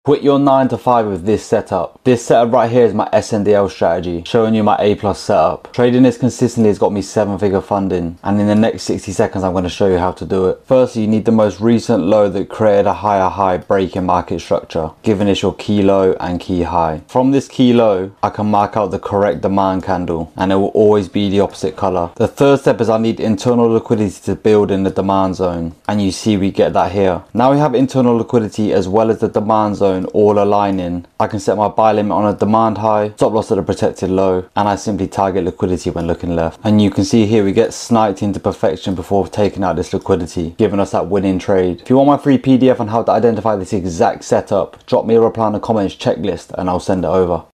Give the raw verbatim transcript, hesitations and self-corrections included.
Quit your nine to five with this setup. This setup right here is my S N D L strategy, showing you my A plus setup. Trading this consistently has got me seven figure funding, and in the next sixty seconds I'm going to show you how to do it. Firstly, you need the most recent low that created a higher high break in market structure, giving it your key low and key high. From this key low, I can mark out the correct demand candle, and it will always be the opposite color. The third step is I need internal liquidity to build in the demand zone, and you see we get that here. Now we have internal liquidity as well as the demand zone all aligning. I can set my buy limit on a demand high, stop loss at a protected low, and I simply target liquidity when looking left. And you can see here we get sniped into perfection before taking out this liquidity, giving us that winning trade. If you want my free P D F on how to identify this exact setup, drop me a reply in the comments checklist and I'll send it over.